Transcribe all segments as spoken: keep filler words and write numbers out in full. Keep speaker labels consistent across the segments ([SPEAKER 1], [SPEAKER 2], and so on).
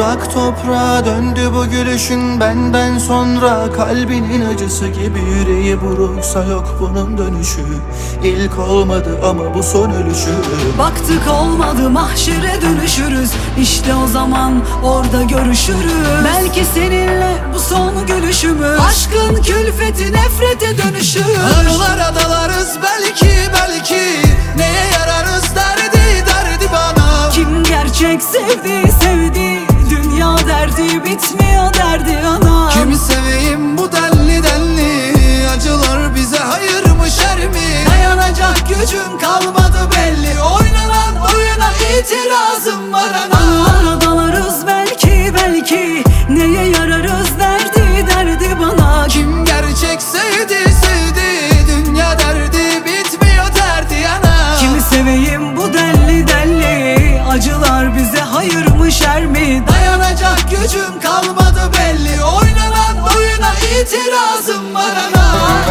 [SPEAKER 1] Toprak toprağa döndü bu gülüşün benden sonra. Kalbinin acısı gibi yüreği buruksa yok bunun dönüşü. İlk olmadı ama bu son ölüşü.
[SPEAKER 2] Baktık olmadı, mahşere dönüşürüz. İşte o zaman orada görüşürüz. Belki seninle bu son gülüşümüz. Aşkın külfeti nefrete dönüşür.
[SPEAKER 1] Anılara dalarız belki belki. Neye yararız derdi derdi bana.
[SPEAKER 2] Kim gerçek sevdi sevdi. Dünya derdi bitmiyor derdi ana.
[SPEAKER 1] Kimi seveyim bu denli denli. Acılar bize hayır mı şer mi?
[SPEAKER 2] Dayanacak gücüm kalmadı belli. Oynanan oyuna itirazım var ana. Anılara dalarız belki belki. Neye yararız derdi derdi bana.
[SPEAKER 1] Kim gerçek sevdi sevdi. Dünya derdi bitmiyor derdi ana.
[SPEAKER 2] Kimi seveyim bu delli delli. Acılar bize hayır mı şer mi? Dayanacak gücüm kalmadı belli. Oynanan oyuna itirazım var ana.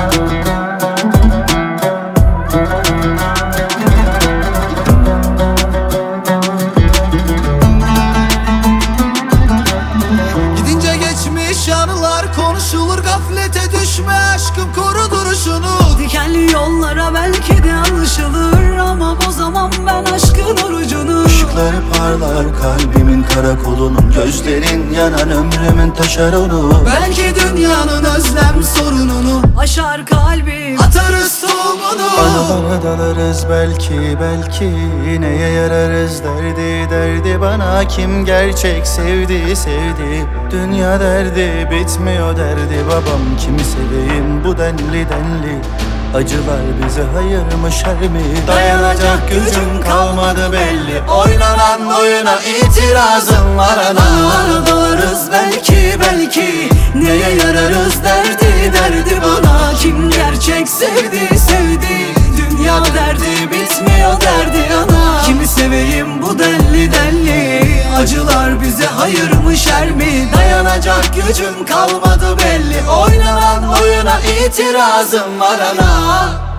[SPEAKER 1] Gidince geçmiş anılar konuşulur, gaflete düşme aşkım koru duruşunu.
[SPEAKER 2] Dikenli yollara belki de alışılır ama o zaman ben aşkın orucunu.
[SPEAKER 1] Işıkları parlar kalbimin karakolunun. Gözlerin yanan ömrümün taşeronu.
[SPEAKER 2] Belki dünyanın özlem sorununu aşar kalbim, atarız tohumunu.
[SPEAKER 1] Anılara dalarız belki belki. Neye yararız derdi derdi bana. Kim gerçek sevdi sevdi. Dünya derdi bitmiyor derdi babam. Kimi seveyim bu denli denli. Acılar bize hayır mı şer mi? Dayanacak gücüm kalmadı belli. Oynanan oyuna itirazım var ana.
[SPEAKER 2] Anılara dalarız belki belki. Neye yararız derdi derdi bana. Kim gerçek sevdi sevdi. Dünya derdi bitmiyor derdi ana. Kimi seveyim bu delli delli. Acılar bize hayır mı şer mi? Dayanacak gücüm kalmadı belli. Oynanan oyuna itirazım var ana.